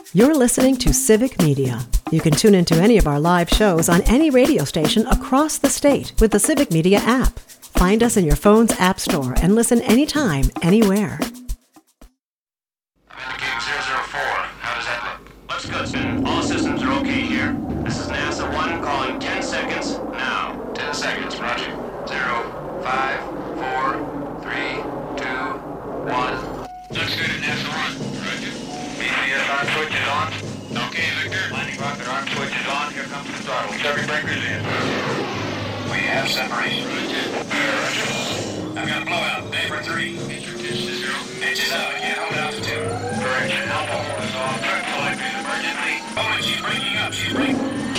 You're listening to Civic Media. You can tune into any of our live shows on any radio station across the state with the Civic Media app. Find us in your phone's app store and listen anytime, anywhere. Indicate 004. How does that look? Looks good, Spin. All systems are okay here. This is NASA 1 calling 10 seconds now. 10 seconds, roger. 0, 5, 4, 3, 2, 1. Looks good at NASA 1. Roger. BCS arm switch is on. Okay, Victor. Landing rocket arm switch is on. Here comes the throttle. Chevy breakers in. We have separation. Roger. I've got a blowout. Day for 3. Get your pitch to 0. Inches out. I can't hold it altitude. Correction. Alpha is on. Track collectors emergently. Oh, and she's breaking up. She's breaking.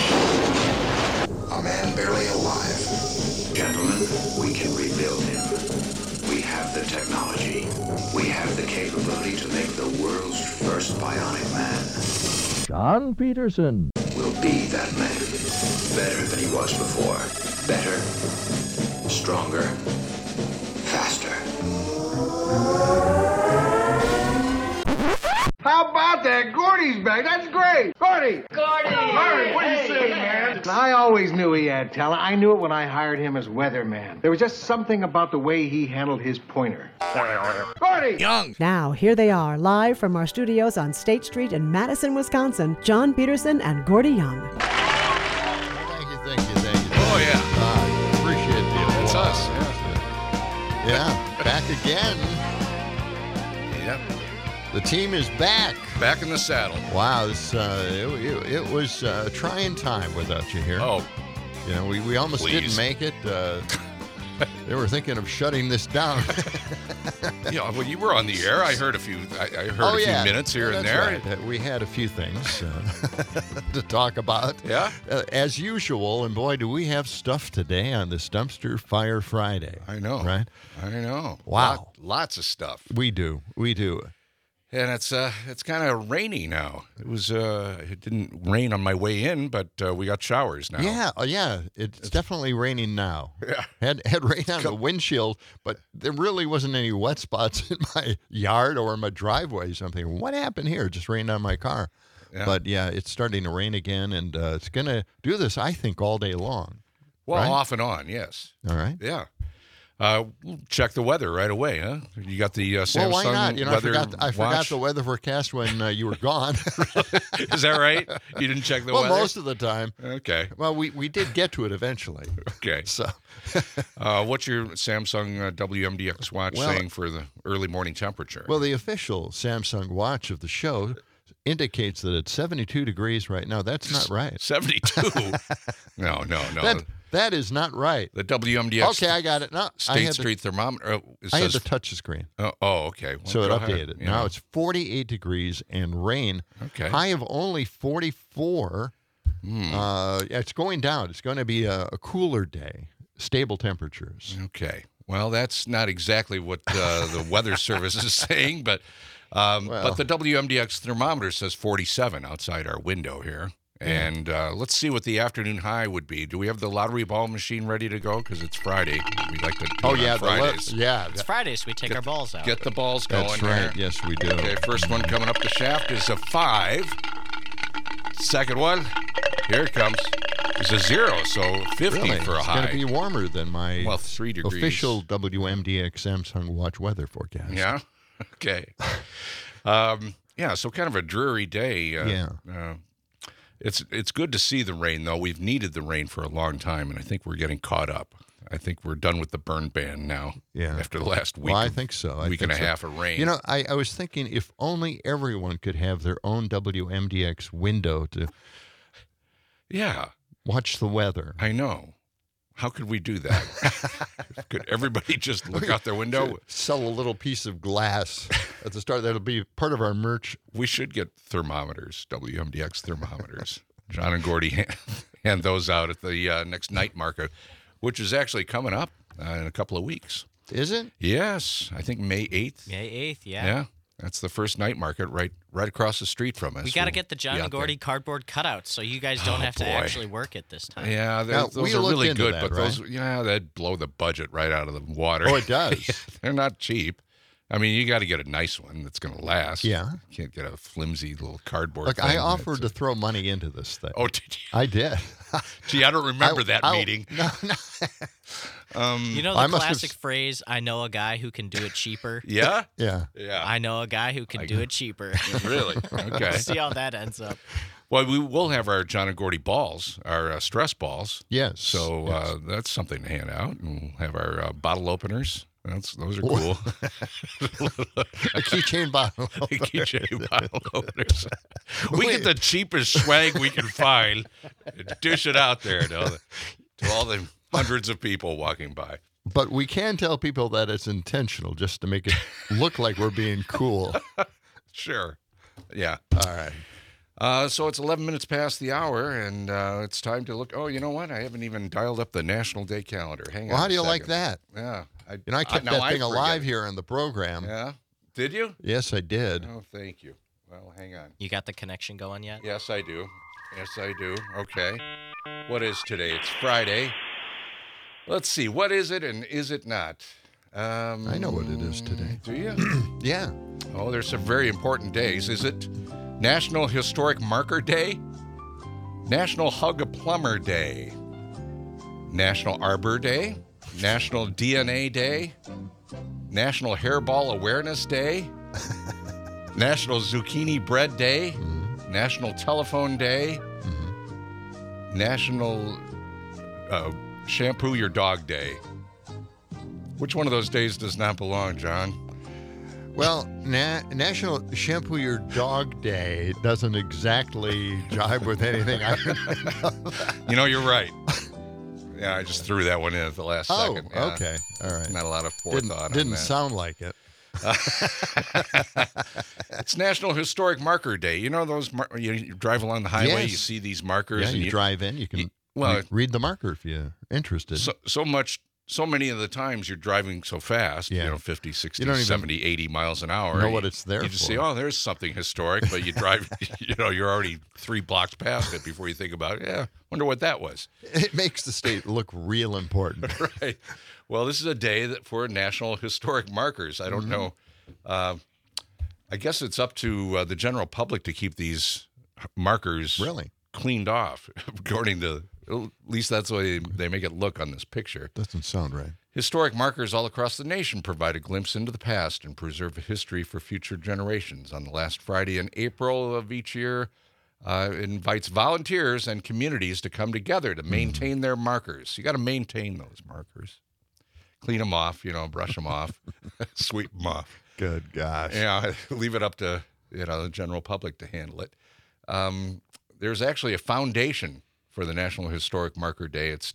A man barely alive. Gentlemen, we can rebuild him. We have the technology. We have the capability to make the world's first bionic man. John Peterson We'll be that man. Better than he was before. Better. Stronger. Faster. How about that? Gordy's back. That's great. Gordy! Larry, what do you say, man? I always knew he had talent. I knew it when I hired him as weatherman. There was just something about the way he handled his pointer. Gordy! Young. Now, here they are, live from our studios on State Street in Madison, Wisconsin, John Peterson and Gordy Young. Thank you. Oh, yeah. Appreciate the applause. That's us. Yeah, back again. Yep. The team is back. Back in the saddle. Wow, it was a trying time without you here. Oh, You know, we almost please. didn't make it. They were thinking of shutting this down. yeah. When you were on the air, I heard a few. I heard a few minutes here and there. Right. We had a few things to talk about. Yeah. As usual, and boy, do we have stuff today on this Dumpster Fire Friday. I know. Right? I know. Wow. Lots of stuff. We do. And it's kind of rainy now. It didn't rain on my way in, but we got showers now. Yeah. It's definitely raining now. Yeah. Had rain on the windshield, but there really wasn't any wet spots in my yard or my driveway. So I'm thinking, what happened here? It just rained on my car. Yeah. But yeah, it's starting to rain again, and it's going to do this, I think, all day long. Well, right? off and on, yes. All right. Yeah. We'll check the weather right away, huh? You got the Samsung Well, why not? weather I forgot watch? the weather forecast when you were gone. Is that right? You didn't check the Well, weather? most of the time. Okay. Well, we did get to it eventually. Okay. So, What's your Samsung WMDX watch saying for the early morning temperature? well, the official Samsung watch of the show indicates that it's 72 degrees right now. That's not right. 72. No. That is not right. The WMDX Okay, I got it. No, State Street thermometer. I had to touch the screen. Okay. Well, So it go ahead. updated. Yeah. Now it's 48 degrees and rain. Okay. High of only 44. It's going down. It's going to be a cooler day. Stable temperatures. Okay. Well, that's not exactly what the Weather Service is saying, but the WMDX thermometer says 47 outside our window here. And let's see what the afternoon high would be. Do we have the lottery ball machine ready to go? Because it's Friday. We like to do it on Fridays. It's Friday, so we take our balls out. Get the balls going. That's right. Here. Yes, we do. Okay, first one coming up the shaft is a 5. Second one, here it comes, is a 0, so 50 Really? for a It's high. going to be warmer than my 3 degrees. official WMDX Samsung watch weather forecast. Yeah? Okay. So kind of a dreary day. It's good to see the rain, though. We've needed the rain for a long time, and I think we're getting caught up. I think we're done with the burn ban now. Yeah. After the last week. Well, I think so. Week and a half of rain. You know, I was thinking if only everyone could have their own WMDX window to watch the weather. I know. How could we do that? Could everybody just look out their window? Sell a little piece of glass at the start. That'll be part of our merch. We should get thermometers, WMDX thermometers. John and Gordy hand those out at the next night market, which is actually coming up in a couple of weeks. Is it? Yes. I think May 8th. May 8th, yeah. Yeah. That's the first night market right across the street from us. We got to get the John and Gordy cardboard cutouts so you guys don't have to actually work it this time. Yeah, those are really good, but those, that'd blow the budget right out of the water. Oh, it does. They're not cheap. I mean, you got to get a nice one that's going to last. Yeah. You can't get a flimsy little cardboard Look, thing. I offered to throw money into this thing. Oh, did you? I did. Gee, I don't remember that meeting. No. You know the classic phrase, I know a guy who can do it cheaper? Yeah? Yeah. I know a guy who can do it cheaper. Really? Okay. See how that ends up. Well, we will have our John and Gordy balls, our stress balls. Yes. So that's something to hand out. And we'll have our bottle openers. Those are cool. A keychain bottle opener. Keychain bottle openers. We get the cheapest swag we can find and dish it out there to all the hundreds of people walking by. But we can tell people that it's intentional just to make it look like we're being cool. Sure. Yeah. All right. So it's 11 minutes past the hour, and it's time to look. Oh, you know what? I haven't even dialed up the National Day calendar. Hang on. Well, how a do you second. like that? Yeah. I kept that thing alive here in the program. Yeah. Did you? Yes, I did. Oh, thank you. Well, hang on. You got the connection going yet? Yes, I do. Okay. What is today? It's Friday. Let's see. What is it and is it not? I know what it is today. Do you? Yeah. Oh, there's some very important days. Is it National Historic Marker Day? National Hug a Plumber Day? National Arbor Day? National DNA Day? National Hairball Awareness Day? National Zucchini Bread Day? Mm-hmm. National Telephone Day? Mm-hmm. National Shampoo Your Dog Day? Which one of those days does not belong, John? Well, National Shampoo Your Dog Day doesn't exactly jibe with anything I can think of. You know, you're right. Yeah, I just threw that one in at the last second. Yeah. Okay. All right. Not a lot of forethought on Didn't that. sound like it. It's National Historic Marker Day. You know those, you drive along the highway, Yes. you see these markers. Yeah, and you drive in, you can well, read the marker if you're interested. So many of the times you're driving so fast, Yeah. 50, 60, You don't even 70, 80 miles an hour. know what it's there You just for. say, oh, there's something historic, but you drive, you're already 3 blocks past it before you think about it. Yeah, wonder what that was. It makes the state look real important. Right. Well, this is a day for National Historic Markers. I don't know. I guess it's up to the general public to keep these markers Really? cleaned off, according to, at least that's the way they make it look on this picture. Doesn't sound right. Historic markers all across the nation provide a glimpse into the past and preserve history for future generations. On the last Friday in April of each year, it invites volunteers and communities to come together to maintain their markers. You got to maintain those markers. Clean them off, brush them off, sweep them off. Good gosh. Yeah, leave it up to the general public to handle it. There's actually a foundation for the National Historic Marker Day. It's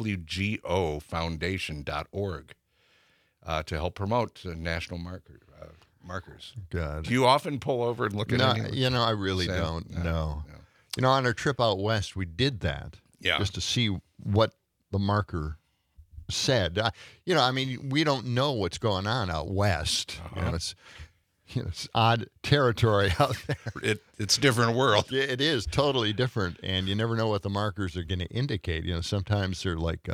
wgofoundation.org to help promote national markers. God. Do you often pull over and look at any? I really don't. No. On our trip out west, we did that. Yeah. Just to see what the marker said. We don't know what's going on out west. It's odd territory out there. It's a different world. It is totally different, and you never know what the markers are going to indicate. Sometimes they're like,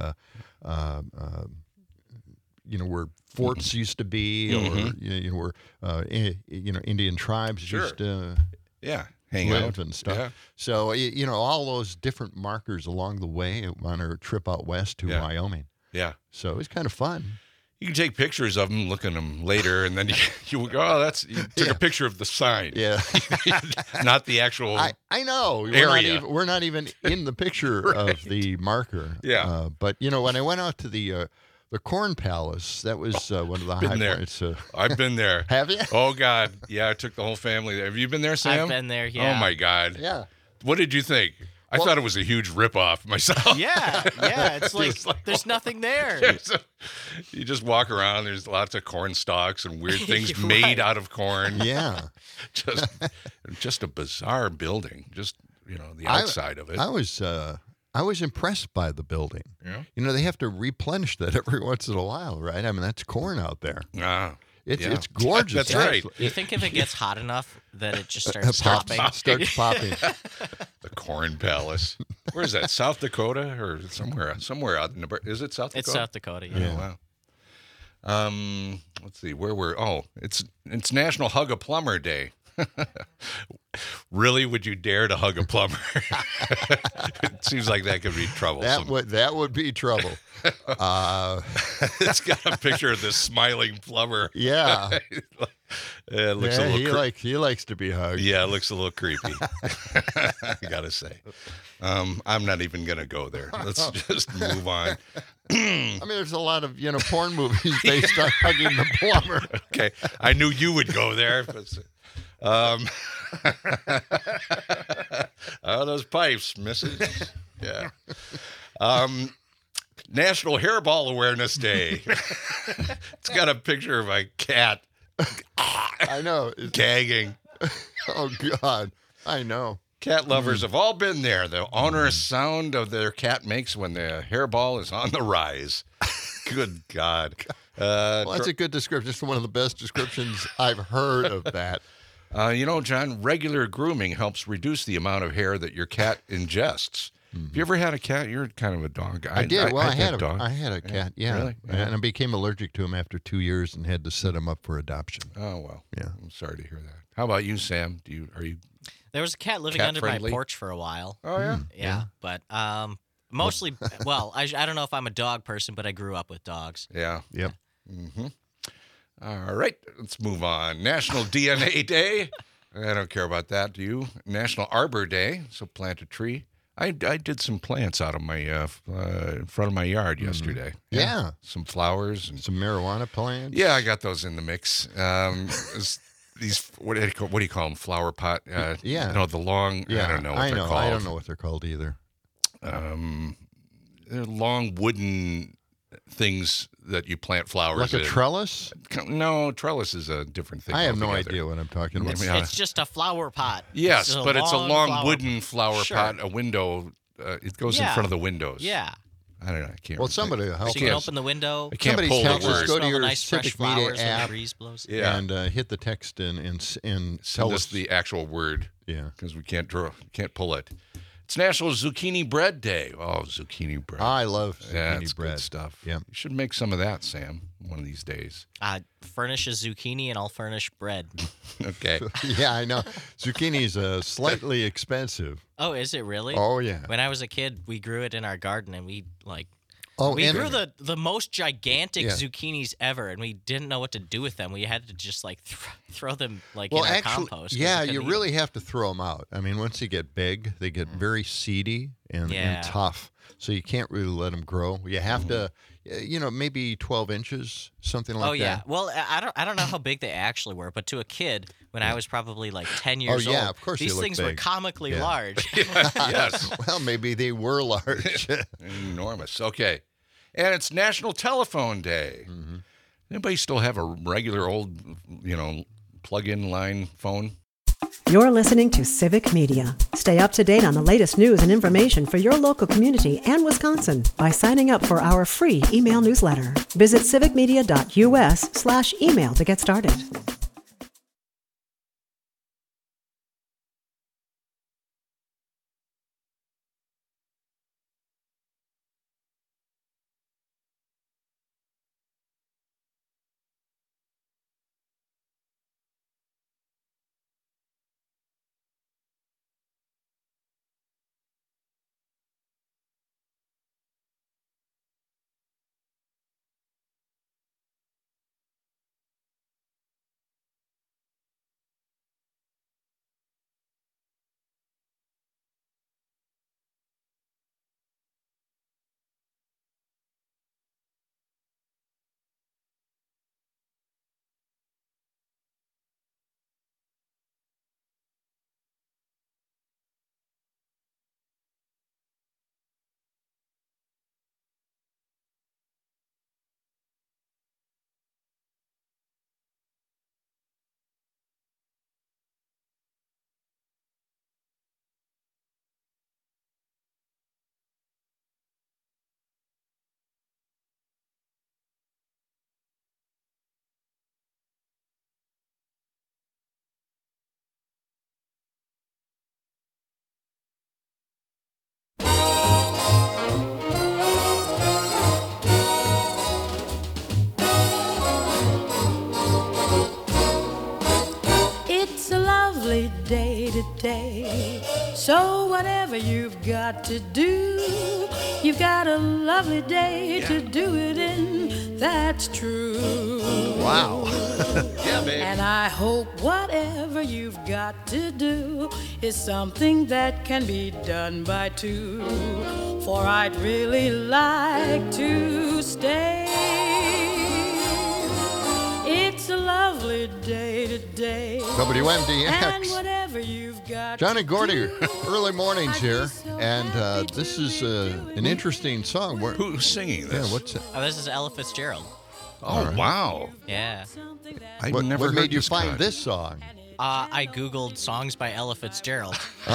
where forts used to be, or where Indian tribes used to hang live out and stuff. Yeah. So all those different markers along the way on our trip out west to Wyoming. Yeah. So it was kind of fun. You can take pictures of them, look at them later, and then you go, you took a picture of the sign. Yeah. Not the actual I know. area. We're not even in the picture Right. of the marker. Yeah. But, when I went out to the Corn Palace, that was one of the high there. points. I've been there. Have you? Oh, God. Yeah, I took the whole family there. Have you been there, Sam? I've been there, yeah. Oh, my God. Yeah. What did you think? I thought it was a huge ripoff myself. Yeah. It's like there's nothing there. You just walk around. There's lots of corn stalks and weird things You're made right. out of corn. Yeah. Just a bizarre building. Just the outside of it. I was impressed by the building. Yeah. They have to replenish that every once in a while, right? I mean, that's corn out there. Ah, It's gorgeous. That's right. actually. You think if it gets hot enough that it just starts popping? Starts popping. The Corn Palace. Where is that? South Dakota or somewhere out in Nebraska? Is it South Dakota? It's South Dakota, Oh, wow. let's see where we're. Oh, it's National Hug a Plumber Day. Really, would you dare to hug a plumber? It seems like that could be troublesome. That would be trouble. It's got a picture of this smiling plumber. Yeah. It looks a little he likes to be hugged. Yeah, it looks a little creepy. I gotta say. I'm not even gonna go there. Let's just move on. I mean, there's a lot of porn movies based on hugging the plumber. Okay, I knew you would go there. Oh, those pipes, missus. Yeah. National Hairball Awareness Day. It's got a picture of a cat. I know. Gagging. Oh, God. I know. Cat lovers have all been there. The onerous sound of their cat makes when the hairball is on the rise. Good God. Well, that's a good description. It's one of the best descriptions I've heard of that. John, regular grooming helps reduce the amount of hair that your cat ingests. Have you ever had a cat? You're kind of a dog guy. I did. Well, I had a dog. I had a cat. Yeah. Really? Yeah. And I became allergic to him after 2 years and had to set him up for adoption. Oh well. Yeah. I'm sorry to hear that. How about you, Sam? Are you? There was a cat living under my porch for a while. Oh yeah. Yeah, but mostly. Well, I don't know if I'm a dog person, but I grew up with dogs. Yeah. Yep. Mm-hmm. All right. Let's move on. National DNA Day. I don't care about that. Do you? National Arbor Day. So plant a tree. I did some plants out of my in front of my yard yesterday. Yeah. Some flowers and some marijuana plants. Yeah, I got those in the mix. These what do you call them? Flower pot. Yeah. No, the long. Yeah. I don't know what they're called. I don't know what they're called either. They're long wooden things that you plant flowers like in. a trellis? No, trellis is a different thing. I have no altogether. idea what I'm talking about. It's just a flower pot. Yes, but it's a long wooden flower Sure. pot, a window. It goes in front of the windows. Yeah. I don't know. I can't. Well, remember. somebody help So you can open the window. I can't Somebody's pull help the us word. go to Smell the your nice fresh Civic Media flowers when the app breeze blows. Yeah. and hit the text and Send tell us us the actual word. Yeah. Because we can't pull it. It's National Zucchini Bread Day. Oh, zucchini bread. I love Yeah, zucchini it's bread. good stuff. Yeah. You should make some of that, Sam, one of these days. Furnish a zucchini and I'll furnish bread. Okay. Yeah, I know. Zucchini's slightly expensive. Oh, is it really? Oh, yeah. When I was a kid, we grew it in our garden, and we Oh, we and grew the most gigantic Yeah. zucchinis ever, and we didn't know what to do with them. We had to just throw them in well, our actually, compost. 'cause yeah, we couldn't you eat really have to throw them out. I mean, once they get big, they get very seedy and tough. So you can't really let them grow. You have to, maybe 12 inches, something like that. Oh yeah. Well, I don't know how big they actually were, but to a kid, when I was probably like 10 years yeah, old, of course they these look things were big. comically Yeah. large. Yes. Well, maybe they were large. Enormous. Okay. And it's National Telephone Day. Mm-hmm. Anybody still have a regular old, plug-in line phone? You're listening to Civic Media. Stay up to date on the latest news and information for your local community and Wisconsin by signing up for our free email newsletter. Visit civicmedia.us/email to get started. day. So whatever you've got to do, you've got a lovely day to do it in. That's true. Wow. Yeah, babe. And I hope whatever you've got to do is something that can be done by two. For I'd really like to stay. It's a lovely day today. WMDX. And whatever you've got John and Gordy, to do, early mornings I'd be here, so and happy this to is an interesting song. Who's singing this? Yeah, what's it? Oh, this is Ella Fitzgerald. Oh, wow. Yeah. I What, never what heard made you this find guy. this song? I Googled songs by Ella Fitzgerald.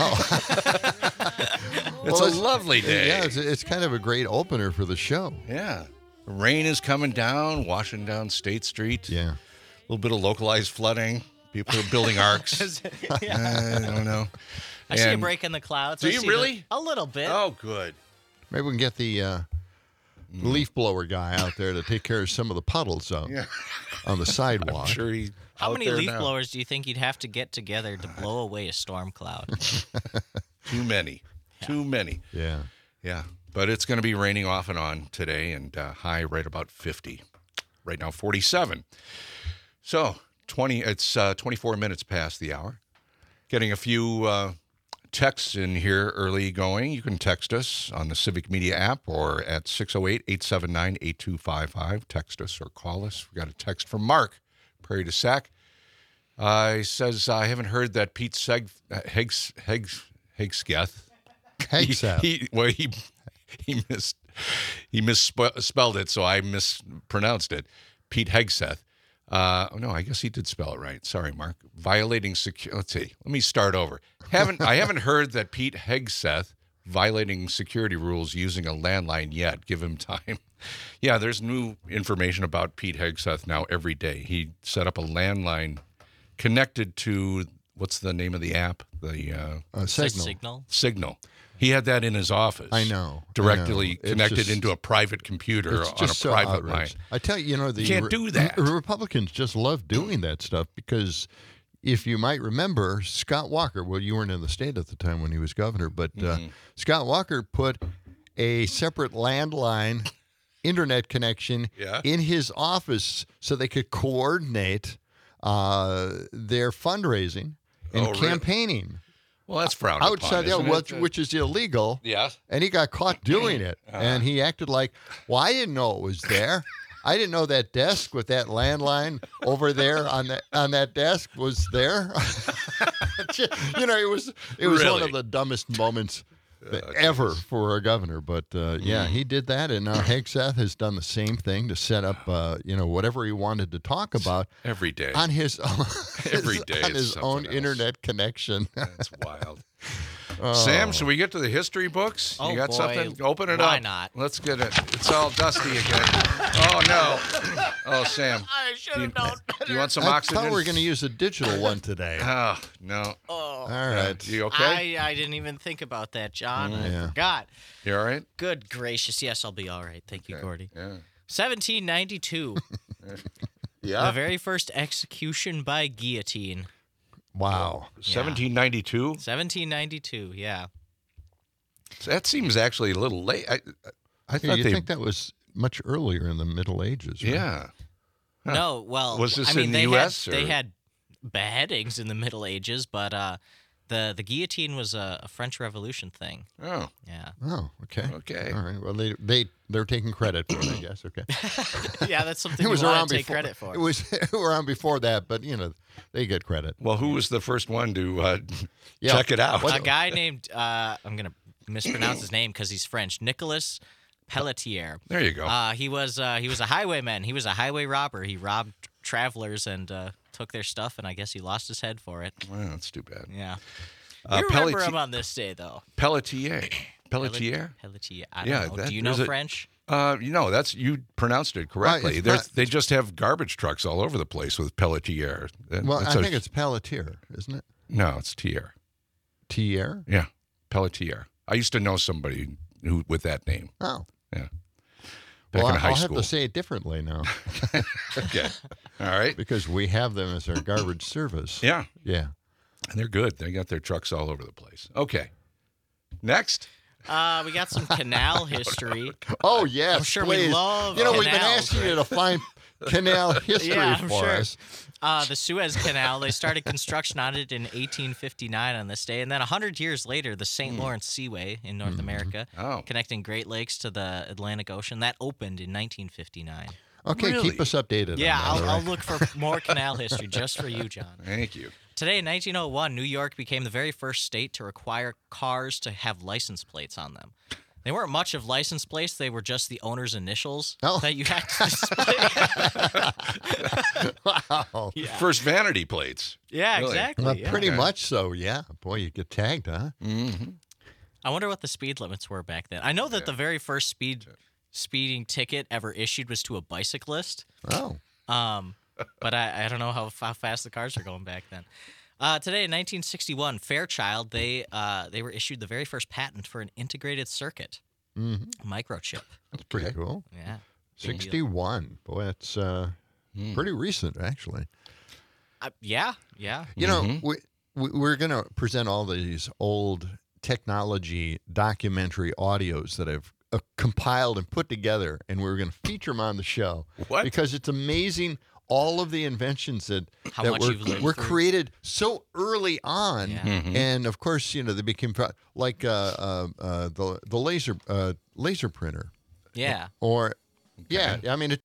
It's a lovely day. Yeah, it's kind of a great opener for the show. Yeah. The rain is coming down, washing down State Street. Yeah. A little bit of localized flooding. People are building arcs. I don't know. I see a And- break in the clouds. Do I you see really? A little bit. Oh, good. Maybe we can get the leaf blower guy out there to take care of some of the puddles Yeah. on the sidewalk. I'm sure he's How out many there leaf now. blowers do you think you'd have to get together to blow away a storm cloud? Too many. Too many. Yeah. Yeah. But it's going to be raining off and on today, and high right about 50. Right now, 47. So, it's 24 minutes past the hour. Getting a few texts in here early going. You can text us on the Civic Media app or at 608-879-8255. Text us or call us. We got a text from Mark, Prairie du Sac. He says, I haven't heard that Pete Hegseth. He misspelled it, so I mispronounced it. Pete Hegseth. No, I guess he did spell it right. Sorry, Mark. Violating security. Let's see. Let me start over. I haven't heard that Pete Hegseth violating security rules using a landline yet. Give him time. Yeah, there's new information about Pete Hegseth now every day. He set up a landline connected to, what's the name of the app? The Signal. Signal. He had that in his office. I know. Directly It's connected just- into a private computer It's on a just so private outrageous. line. I tell you, the You can't do that. Republicans just love doing that stuff because if you might remember, Scott Walker, well, you weren't in the state at the time when he was governor, but Scott Walker put a separate landline internet connection in his office so they could coordinate their fundraising and really? campaigning. Well, that's frowned Outside, upon, isn't it? which is illegal. Yeah. And he got caught doing it. And he acted like, well, I didn't know it was there. I didn't know that desk with that landline over there on that desk was there. It was one Really? of the dumbest moments ever for a governor. But yeah, he did that, and now Hegseth has done the same thing to set up whatever he wanted to talk about Every day. on his own Every day on it's his own something else. internet connection. That's wild. Sam, should we get to the history books? Oh, You got boy. something? Open it Why up. not? Let's get it. It's all dusty again. Oh, no. Oh, Sam. I should have known. Do you want some I oxygen? thought we were going to use a digital one today. Oh, no. All right. You okay? I didn't even think about that, John. Yeah. I forgot. You all right? Good gracious. Yes, I'll be all right. Thank you, Gordy. Yeah. 1792. Yeah. The very first execution by guillotine. Wow. 1792? 1792, yeah. That seems actually a little late. I Yeah, thought you they. think that was much earlier in the Middle Ages, right? Yeah. Huh. No, well, Was this I mean, in the they U.S. They or- had beheadings in the Middle Ages, but the guillotine was a French Revolution thing. Oh, Yeah. Oh, okay. okay. All right. Well, they're taking credit for it, I guess. Okay. Yeah, that's something It was you want around to take before. credit for. It was around before that, but they get credit. Well, who was the first one to Yeah. check it out? A guy named I'm gonna mispronounce his name because he's French. Nicolas Pelletier. There you go. He was a highwayman. He was a highway robber. He robbed travelers and took their stuff, and I guess he lost his head for it. Well, that's too bad. Yeah. You remember Pelletier- him on this day, though. Pelletier. Pelletier? Pelletier. I don't Yeah, know. that- Do you know there's a- French? You pronounced it correctly. it's They just have garbage trucks all over the place with Pelletier. Well, I think it's Pelletier, isn't it? No, it's Tier. Tier? Yeah, Pelletier. I used to know somebody who with that name. Oh. Yeah. Back Well, in high I'll school. have to say it differently now Okay. All right. because we have them as our garbage service. Yeah. Yeah. And they're good. They got their trucks all over the place. Okay. Next. We got some canal history. Oh, yes, I'm sure please. we love we've been canals, asking right? you to find canal history I'm for sure. us. The Suez Canal, they started construction on it in 1859 on this day. And then 100 years later, the St. Lawrence Seaway in North America, connecting Great Lakes to the Atlantic Ocean, that opened in 1959. Okay, Really? keep us updated. Yeah, on that, I'll look for more canal history just for you, John. Thank you. Today, in 1901, New York became the very first state to require cars to have license plates on them. They weren't much of license plates. They were just the owner's initials that you had to display. Wow. Yeah. First vanity plates. Yeah, Really? exactly. Well, yeah. pretty much so, yeah. Boy, you get tagged, huh? Mm-hmm. I wonder what the speed limits were back then. I know that the very first speeding ticket ever issued was to a bicyclist. Oh. But I don't know how fast the cars are going back then. Today in 1961, Fairchild, they were issued the very first patent for an integrated circuit, microchip. That's pretty cool. Yeah. 61. Boy, that's pretty recent, actually. Yeah. You know, we're going to present all these old technology documentary audios that I've compiled and put together, and we're going to feature them on the show. What? Because it's amazing all of the inventions that you've were lived through. created so early on. Yeah. And, of course, you know, they became like the laser printer. Yeah. Or, yeah, I mean,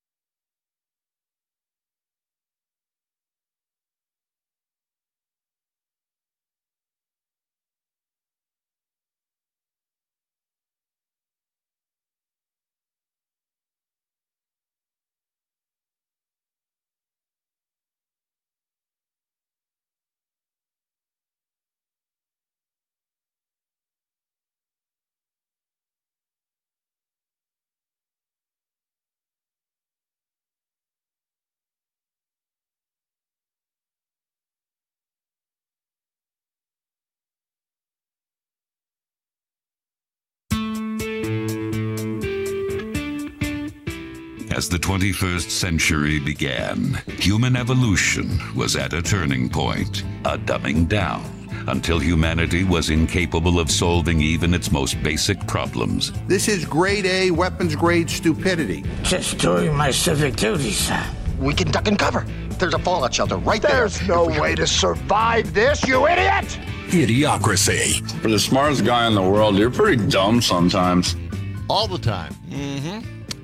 As the 21st century began, human evolution was at a turning point, a dumbing down, until humanity was incapable of solving even its most basic problems. This is grade A, weapons grade stupidity. Just doing my civic duty, sir. We can duck and cover. There's a fallout shelter right there. There's no way to survive this, you idiot! Idiocracy. For the smartest guy in the world, you're pretty dumb sometimes. All the time. Mm-hmm.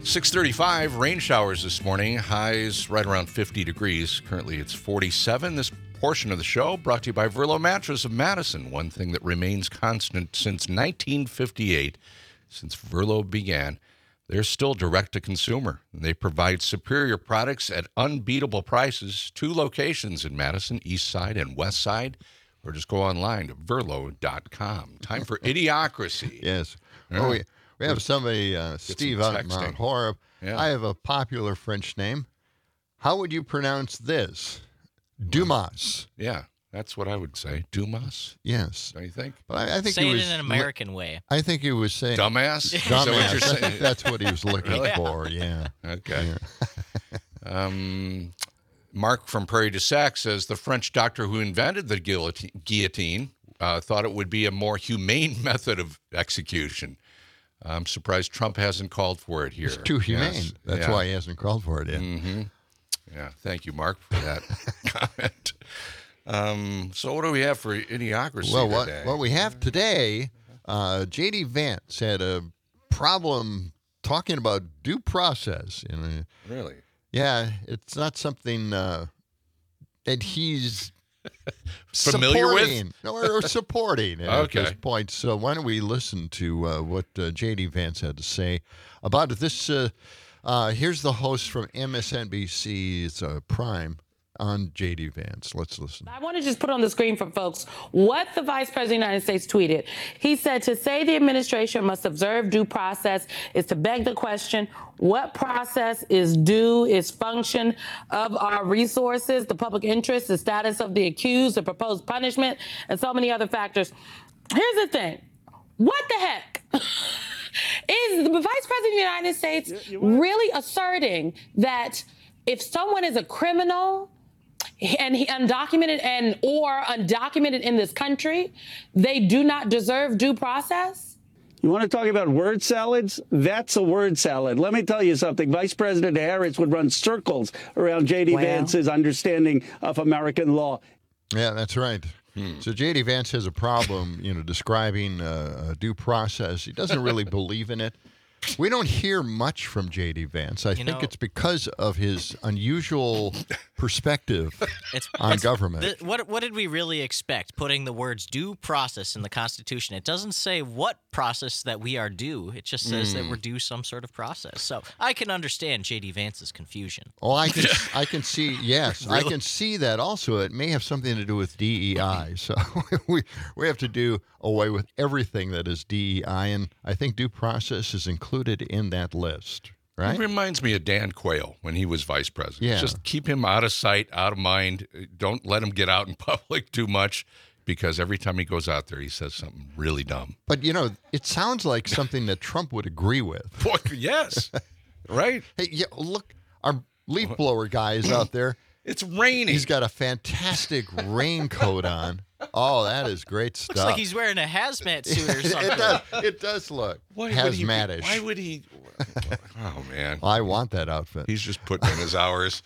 6:35, rain showers this morning. Highs right around 50 degrees. Currently it's 47. This portion of the show brought to you by Verlo Mattress of Madison. One thing that remains constant since 1958, since Verlo began, they're still direct to consumer. They provide superior products at unbeatable prices. 2 locations in Madison, East Side and West Side, or just go online to verlo.com. Time for Idiocracy. Yes. Yeah. Oh, we have somebody, Steve out at texting. Mount Horeb. Yeah. I have a popular French name. How would you pronounce this? Dumas. Yeah, that's what I would say. Dumas? Yes. Don't you think? But I think Say he it was in an American way. I think he was saying Dumbass? Is that Dumbass. what you're I saying? think that's what he was looking Really? for. Yeah. Okay. Yeah. Mark from Prairie du Sac says the French doctor who invented the guillotine thought it would be a more humane method of execution. I'm surprised Trump hasn't called for it here. It's too humane. Yes. That's why he hasn't called for it yet. Mm-hmm. Yeah. Thank you, Mark, for that comment. So what do we have for Idiocracy today? What we have today, J.D. Vance had a problem talking about due process. Really? Yeah, it's not something that he's familiar supporting, with? or supporting at Okay. this point. So why don't we listen to what J.D. Vance had to say about it? This here's the host from MSNBC's Prime on J.D. Vance. Let's listen. I want to just put on the screen for folks what the Vice President of the United States tweeted. He said, to say the administration must observe due process is to beg the question, what process is due, is function of our resources, the public interest, the status of the accused, the proposed punishment, and so many other factors. Here's the thing. What the heck? Is the Vice President of the United States really asserting that if someone is a criminal, and undocumented or undocumented in this country, they do not deserve due process? You want to talk about word salads? That's a word salad. Let me tell you something. Vice President Harris would run circles around J.D. Vance's understanding of American law. Yeah, that's right. So J.D. Vance has a problem, describing due process. He doesn't really believe in it. We don't hear much from J.D. Vance. I think it's because of his unusual perspective on government. What did we really expect? Putting the words due process in the Constitution. It doesn't say what process that we are due. It just says that we're due some sort of process. So I can understand J.D. Vance's confusion. Oh, I can see, yes. Really? I can see that also. It may have something to do with DEI. So we have to do away with everything that is DEI, and I think due process is included in that list, right? It reminds me of Dan Quayle when he was vice president. Yeah. Just keep him out of sight, out of mind. Don't let him get out in public too much, because every time he goes out there, he says something really dumb. But, it sounds like something that Trump would agree with. Boy, yes, right? Hey, yeah, look, our leaf blower guy is out there. It's raining. He's got a fantastic raincoat on. Oh, that is great stuff. Looks like he's wearing a hazmat suit or something. It does look hazmatish. Why would he? Oh, man. I want that outfit. He's just putting in his hours.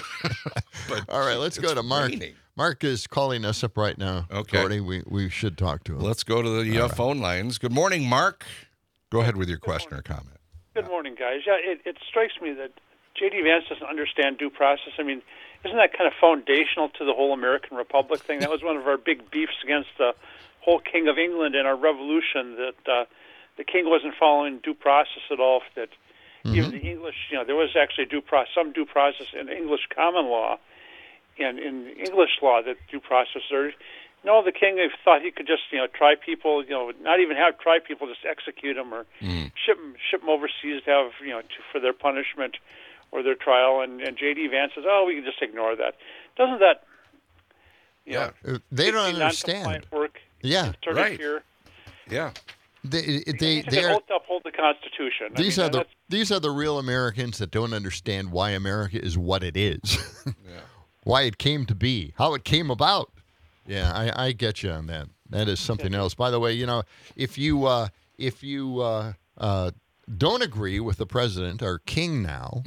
All right, let's go to Mark. Raining. Mark is calling us up right now. Okay. Gordy, we should talk to him. Let's go to the phone lines. Good morning, Mark. Go ahead with your question or comment. Good morning, guys. Yeah, it strikes me that J.D. Vance doesn't understand due process. I mean, isn't that kind of foundational to the whole American Republic thing? That was one of our big beefs against the whole King of England in our revolution, that the king wasn't following due process at all, that even the English, there was actually some due process in English common law and in English law that due process. No, the king thought he could just, try people, not even try people, just execute them or ship them overseas to have, for their punishment or their trial, and J.D. Vance says, we can just ignore that. Doesn't that, they don't understand. Work right. Here? Yeah. They uphold the Constitution. These are the real Americans that don't understand why America is what it is, why it came to be, how it came about. Yeah, I get you on that. That is something else. By the way, if you don't agree with the president, our king now,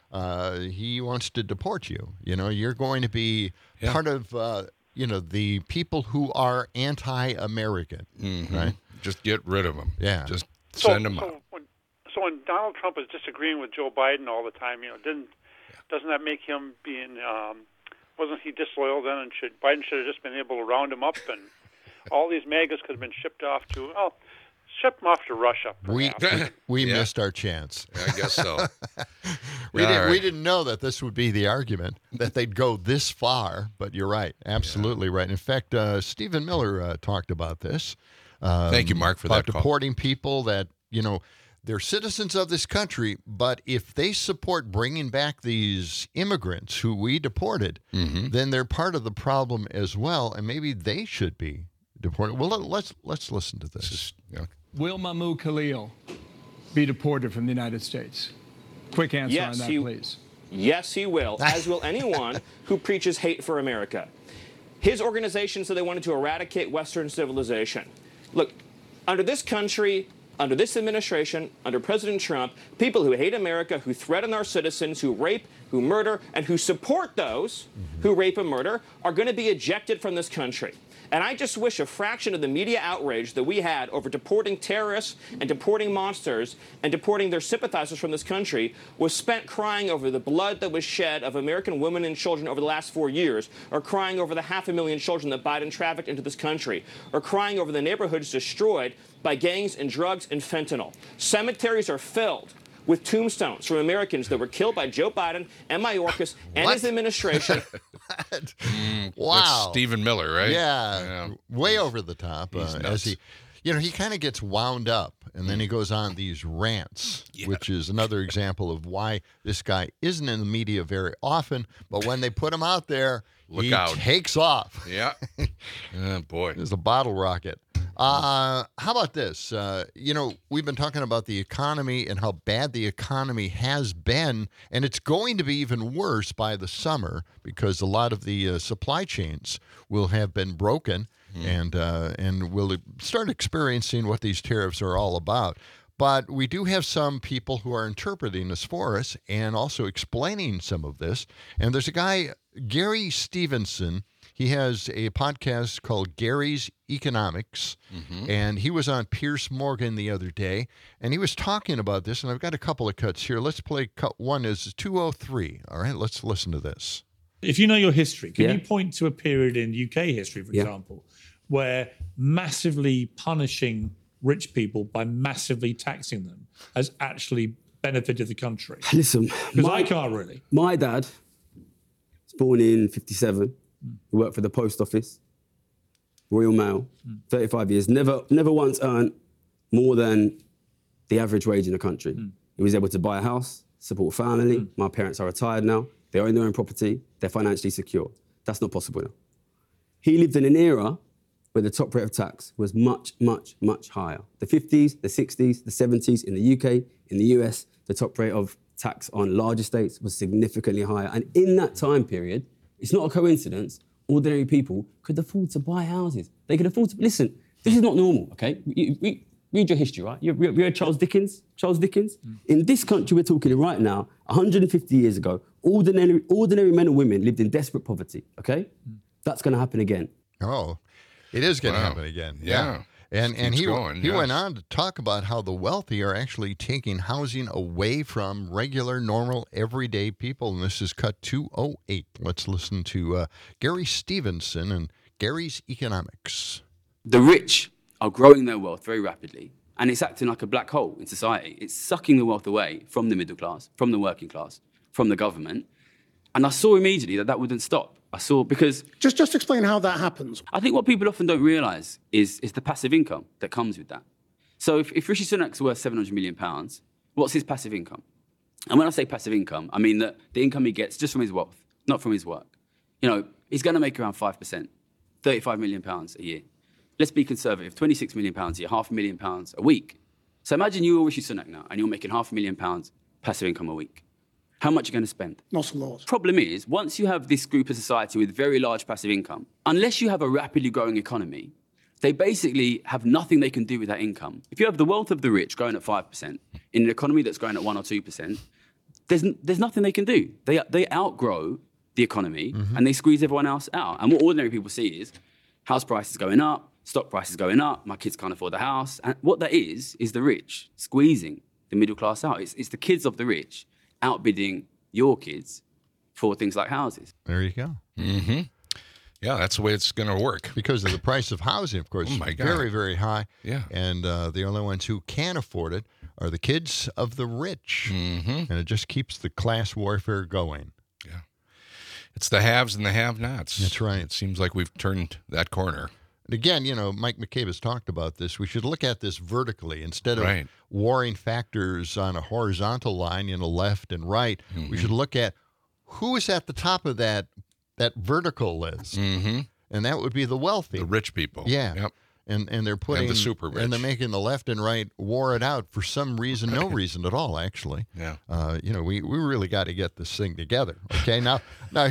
he wants to deport you. You're going to be part of, the people who are anti-American, right? Just get rid of them. Yeah. Just send them out. So when Donald Trump was disagreeing with Joe Biden all the time, doesn't that make him wasn't he disloyal then? And Biden should have just been able to round him up, and all these MAGAs could have been shipped off to Russia. We missed our chance. I guess so. We didn't know that this would be the argument, that they'd go this far, but you're right. Absolutely right. In fact, Stephen Miller talked about this. Thank you, Mark, for that call. Deporting people that, they're citizens of this country, but if they support bringing back these immigrants who we deported, then they're part of the problem as well, and maybe they should be deported. Well, let's listen to this. Will Mahmoud Khalil be deported from the United States? Quick answer on that, please. Yes, he will, as will anyone who preaches hate for America. His organization said they wanted to eradicate Western civilization. Look, under this country, under this administration, under President Trump, people who hate America, who threaten our citizens, who rape, who murder, and who support those who rape and murder are going to be ejected from this country. And I just wish a fraction of the media outrage that we had over deporting terrorists and deporting monsters and deporting their sympathizers from this country was spent crying over the blood that was shed of American women and children over the last 4 years, or crying over the 500,000 children that Biden trafficked into this country, or crying over the neighborhoods destroyed by gangs and drugs and fentanyl. Cemeteries are filled with tombstones from Americans that were killed by Joe Biden and Mayorkas and his administration. Wow. That's Stephen Miller, right? Yeah. Way over the top. As he kind of gets wound up, and then he goes on these rants, which is another example of why this guy isn't in the media very often, but when they put him out there, he takes off. Yeah. Oh, boy. There's a bottle rocket. How about this? We've been talking about the economy and how bad the economy has been, and it's going to be even worse by the summer because a lot of the supply chains will have been broken, and we'll start experiencing what these tariffs are all about. But we do have some people who are interpreting this for us and also explaining some of this. And there's a guy, Gary Stevenson. He has a podcast called Gary's Economics, and he was on Piers Morgan the other day, and he was talking about this, and I've got a couple of cuts here. Let's play cut one is 203. All right, let's listen to this. If you know your history, can you point to a period in UK history, for example, where massively punishing rich people by massively taxing them has actually benefited the country? Listen, because I can't really. My dad was born in 57. He worked for the post office, Royal Mail, 35 years. Never once earned more than the average wage in the country. He was able to buy a house, support a family. My parents are retired now. They own their own property. They're financially secure. That's not possible now. He lived in an era where the top rate of tax was much, much, much higher. The 50s, the 60s, the 70s in the UK, in the US, the top rate of tax on large estates was significantly higher. And in that time period, it's not a coincidence, ordinary people could afford to buy houses. They could afford to... Listen, this is not normal, okay? Read your history, right? You read Charles Dickens? Charles Dickens? In this country we're talking right now, 150 years ago, ordinary men and women lived in desperate poverty, okay? That's going to happen again. Oh, it is going to happen again. Yeah. And he went on to talk about how the wealthy are actually taking housing away from regular, normal, everyday people. And this is cut 208. Let's listen to Gary Stevenson and Gary's Economics. The rich are growing their wealth very rapidly, and it's acting like a black hole in society. It's sucking the wealth away from the middle class, from the working class, from the government. And I saw immediately that wouldn't stop. Because... Just explain how that happens. I think what people often don't realise is the passive income that comes with that. So if Rishi Sunak's worth £700 million, what's his passive income? And when I say passive income, I mean that the income he gets just from his wealth, not from his work. He's going to make around 5%, £35 million a year. Let's be conservative, £26 million a year, £500,000 a week. So imagine you're Rishi Sunak now, and you're making £500,000 passive income a week. How much are you going to spend? Not a lot. Problem is, once you have this group of society with very large passive income, unless you have a rapidly growing economy, they basically have nothing they can do with that income. If you have the wealth of the rich growing at 5% in an economy that's growing at 1 or 2%, there's nothing they can do. They outgrow the economy and they squeeze everyone else out. And what ordinary people see is house prices going up, stock prices going up, my kids can't afford the house. And what that is the rich squeezing the middle class out. It's the kids of the rich outbidding your kids for things like houses. There you go. Mm-hmm. Yeah, that's the way it's going to work. Because of the price of housing, of course, very, very high. Yeah. And the only ones who can afford it are the kids of the rich. And it just keeps the class warfare going. Yeah. It's the haves and the have-nots. That's right. It seems like we've turned that corner. And again, Mike McCabe has talked about this. We should look at this vertically instead of warring factors on a horizontal line, left and right. We should look at who is at the top of that vertical list. And that would be the wealthy. The rich people. Yeah. Yep. And they're putting... And the super rich. And they're making the left and right war it out for some reason, no reason at all, actually. Yeah. We really got to get this thing together. Okay, now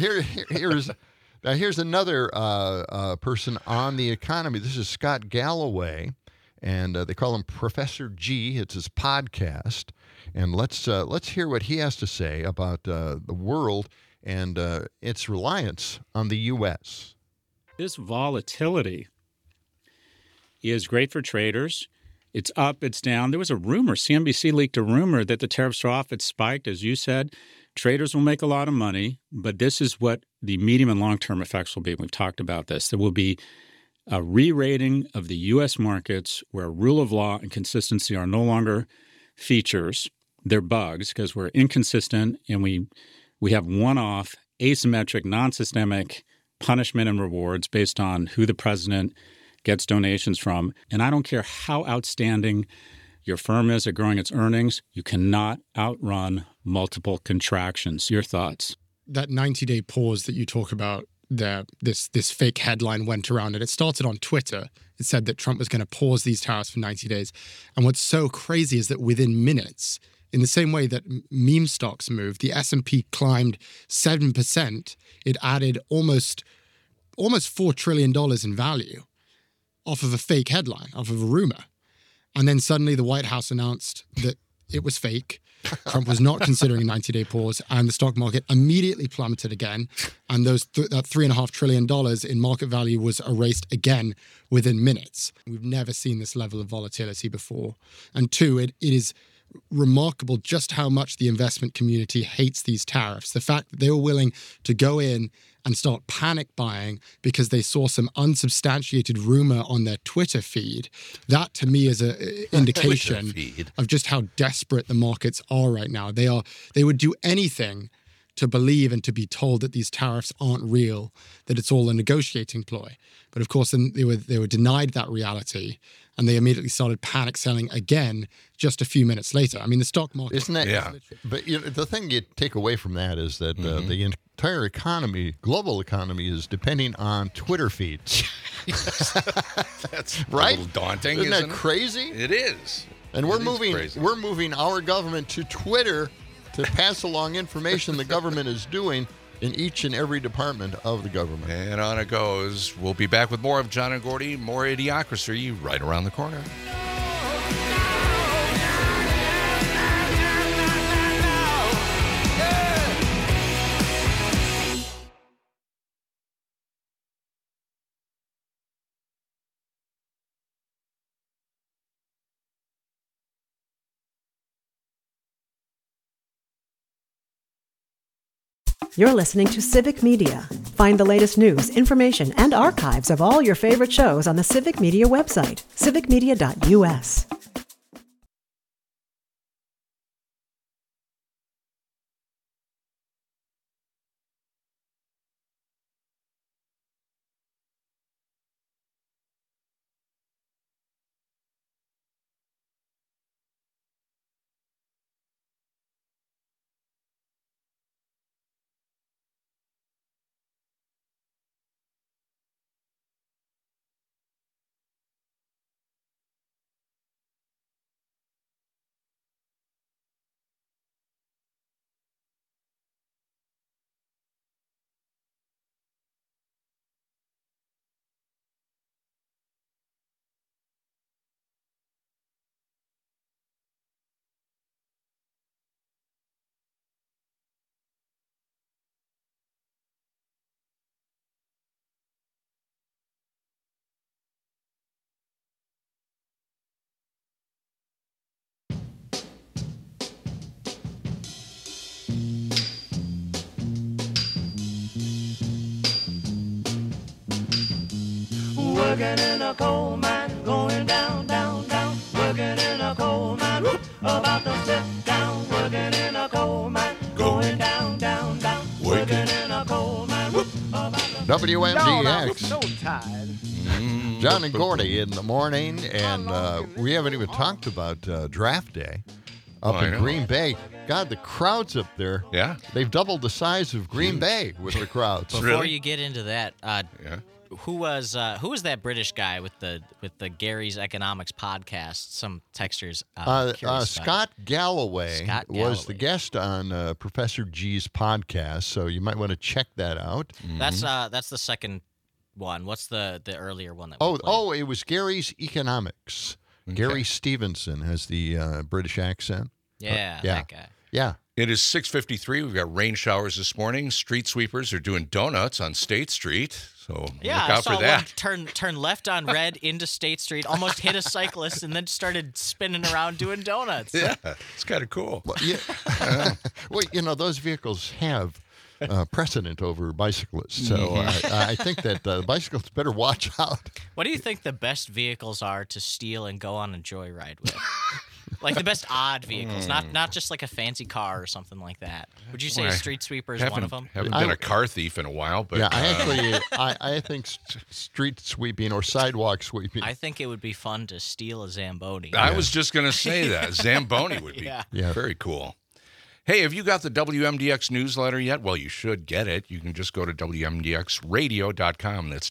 here's another person on the economy. This is Scott Galloway, and they call him Professor G. It's his podcast, and let's hear what he has to say about the world and its reliance on the U.S. This volatility is great for traders. It's up, it's down. There was a rumor, CNBC leaked a rumor that the tariffs are off. It spiked, as you said. Traders will make a lot of money, but this is what the medium and long-term effects will be. We've talked about this. There will be a re-rating of the U.S. markets where rule of law and consistency are no longer features. They're bugs because we're inconsistent and we have one-off, asymmetric, non-systemic punishment and rewards based on who the president gets donations from. And I don't care how outstanding your firm is at growing its earnings, you cannot outrun multiple contractions. Your thoughts? That 90-day pause that you talk about there, this fake headline went around, and it started on Twitter. It said that Trump was going to pause these tariffs for 90 days. And what's so crazy is that within minutes, in the same way that meme stocks moved, the S&P climbed 7%. It added almost $4 trillion in value off of a fake headline, off of a rumor. And then suddenly the White House announced that it was fake. Trump was not considering a 90-day pause, and the stock market immediately plummeted again. And that $3.5 trillion in market value was erased again within minutes. We've never seen this level of volatility before. And two, it is remarkable just how much the investment community hates these tariffs. The fact that they were willing to go in and start panic buying because they saw some unsubstantiated rumor on their Twitter feed, that to me is an indication of just how desperate the markets are right now. They would do anything to believe and to be told that these tariffs aren't real, that it's all a negotiating ploy. But of course, then they were denied that reality, and they immediately started panic selling again just a few minutes later. I mean, the stock market... Isn't that... Yeah. But the thing you take away from that is that the entire economy, global economy, is depending on Twitter feeds. That's right? A little daunting, isn't that crazy? It is. And we're moving our government to Twitter to pass along information the government is doing in each and every department of the government. And on it goes. We'll be back with more of John and Gordy, more Idiocracy right around the corner. You're listening to Civic Media. Find the latest news, information, and archives of all your favorite shows on the Civic Media website, civicmedia.us. Working in a coal mine, going down, down, down. Working in a coal mine, whoop, about to sit down. Working in a coal mine, going down, down, down. Working in a coal mine, whoop, about to sit down. WMDX. So tired. John and Gordy in the morning, and we haven't even talked about draft day up in Green Bay. God, the crowds up there. Yeah. They've doubled the size of Green Bay with the crowds. Before you get into that, who was that British guy with the Gary's Economics podcast? Some texters. Scott Galloway was the guest on Professor G's podcast, so you might want to check that out. Mm-hmm. That's the second one. What's the earlier one that? It was Gary's Economics. Okay. Gary Stevenson has the British accent. Yeah, that guy. Yeah. It is 6:53. We've got rain showers this morning. Street sweepers are doing donuts on State Street. So look out for that. Turn left on Red into State Street, almost hit a cyclist, and then started spinning around doing donuts. Yeah, it's kind of cool. Well, those vehicles have precedent over bicyclists, so I think that bicyclists better watch out. What do you think the best vehicles are to steal and go on a joyride with? Like the best odd vehicles, not just like a fancy car or something like that. Would you say a street sweeper is one of them? Haven't been a car thief in a while, but I think street sweeping or sidewalk sweeping. I think it would be fun to steal a Zamboni. I was just going to say that Zamboni would be very cool. Hey, have you got the WMDX newsletter yet? Well, you should get it. You can just go to WMDXradio.com. That's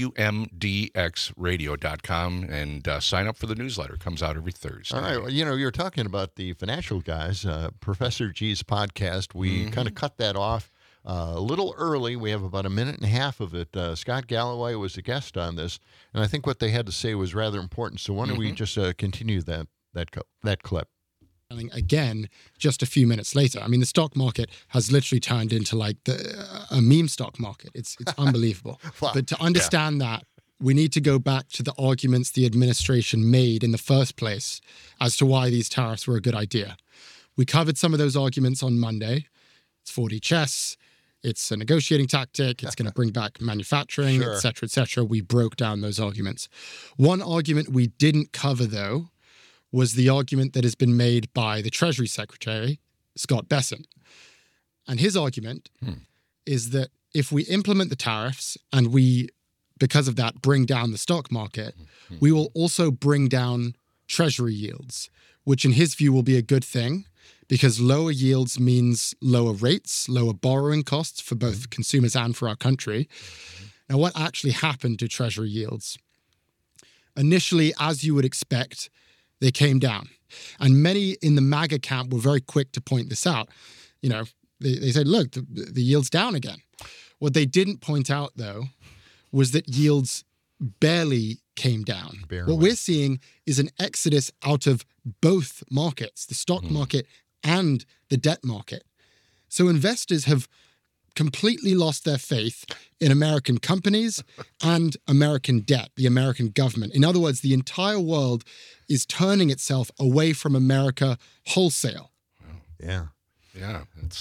WMDXradio.com and sign up for the newsletter. It comes out every Thursday. All right. Well, you were talking about the financial guys, Professor G's podcast. We kind of cut that off a little early. We have about a minute and a half of it. Scott Galloway was a guest on this, and I think what they had to say was rather important. So why don't we just continue that clip? Again, just a few minutes later. I mean, the stock market has literally turned into like a meme stock market. It's unbelievable. Wow. But to understand that, we need to go back to the arguments the administration made in the first place as to why these tariffs were a good idea. We covered some of those arguments on Monday. It's 4D chess. It's a negotiating tactic. It's going to bring back manufacturing, et cetera, et cetera. We broke down those arguments. One argument we didn't cover, though, was the argument that has been made by the Treasury Secretary, Scott Bessent. And his argument is that if we implement the tariffs and we, because of that, bring down the stock market, we will also bring down Treasury yields, which in his view will be a good thing because lower yields means lower rates, lower borrowing costs for both consumers and for our country. Now, what actually happened to Treasury yields? Initially, as you would expect, they came down. And many in the MAGA camp were very quick to point this out. They said, look, the yield's down again. What they didn't point out, though, was that yields barely came down. Barely. What we're seeing is an exodus out of both markets, the stock market and the debt market. So investors have completely lost their faith in American companies and American debt, the American government. In other words, the entire world is turning itself away from America wholesale. Yeah. Yeah,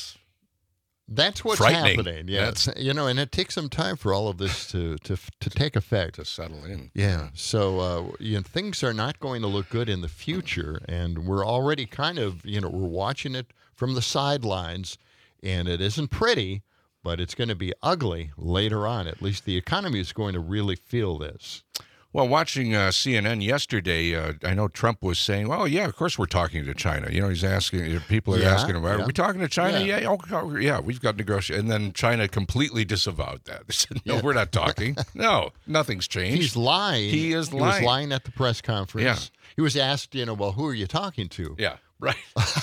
that's what's happening. Yeah, and it takes some time for all of this to take effect, to settle in. Yeah. So things are not going to look good in the future, and we're already kind of we're watching it from the sidelines, and it isn't pretty. But it's going to be ugly later on. At least the economy is going to really feel this. Well, watching CNN yesterday, I know Trump was saying, well, yeah, of course we're talking to China. He's asking, people are asking him, are we talking to China? Yeah, we've got negotiation. And then China completely disavowed that. They said, no, we're not talking. No, nothing's changed. He's lying. He is lying. He was lying at the press conference. Yeah. He was asked, well, who are you talking to? Yeah, right.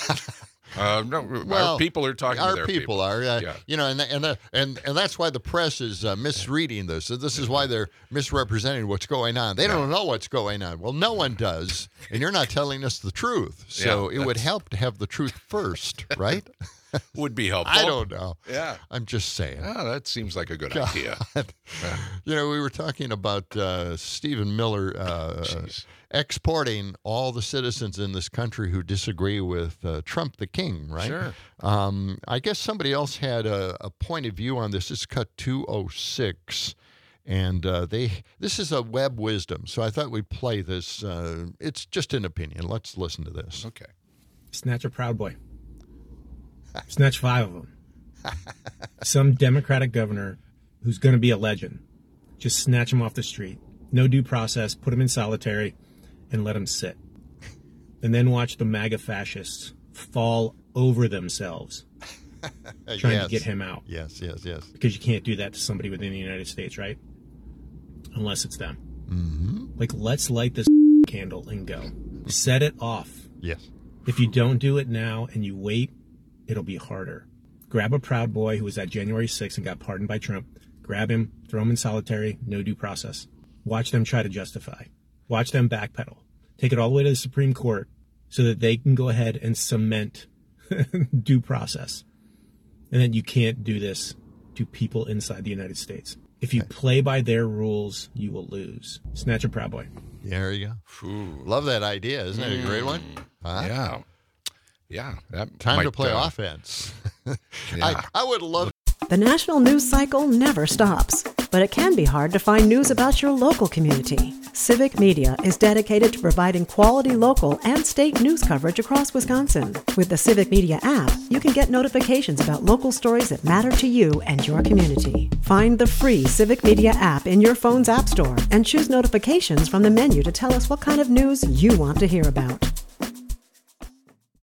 Our people are talking to their people. Our people are, and that's why the press is misreading this. So this is why they're misrepresenting what's going on. They don't know what's going on. Well, no one does, and you're not telling us the truth. So it would help to have the truth first, right? Would be helpful. I don't know. Yeah. I'm just saying. Oh, that seems like a good idea. We were talking about Stephen Miller exporting all the citizens in this country who disagree with Trump the king, right? Sure. I guess somebody else had a point of view on this. This is cut 206. And this is a web wisdom, so I thought we'd play this. It's just an opinion. Let's listen to this. Okay. Snatch a Proud Boy. Snatch 5 of them. Some Democratic governor who's going to be a legend. Just snatch him off the street. No due process. Put him in solitary and let him sit. And then watch the MAGA fascists fall over themselves trying to get him out. Yes. Because you can't do that to somebody within the United States, right? Unless it's them. Mm-hmm. Like, let's light this candle and go. Set it off. Yes. If you don't do it now and you wait, it'll be harder. Grab a Proud Boy who was at January 6th and got pardoned by Trump. Grab him, throw him in solitary, no due process. Watch them try to justify. Watch them backpedal. Take it all the way to the Supreme Court so that they can go ahead and cement due process. And then you can't do this to people inside the United States. If you play by their rules, you will lose. Snatch a Proud Boy. There you go. Ooh. Love that idea. Isn't it a great one? Huh? Yeah. Time to play offense. I would love. The national news cycle never stops, but it can be hard to find news about your local community. Civic Media is dedicated to providing quality local and state news coverage across Wisconsin. With the Civic Media app, you can get notifications about local stories that matter to you and your community. Find the free Civic Media app in your phone's app store and choose notifications from the menu to tell us what kind of news you want to hear about.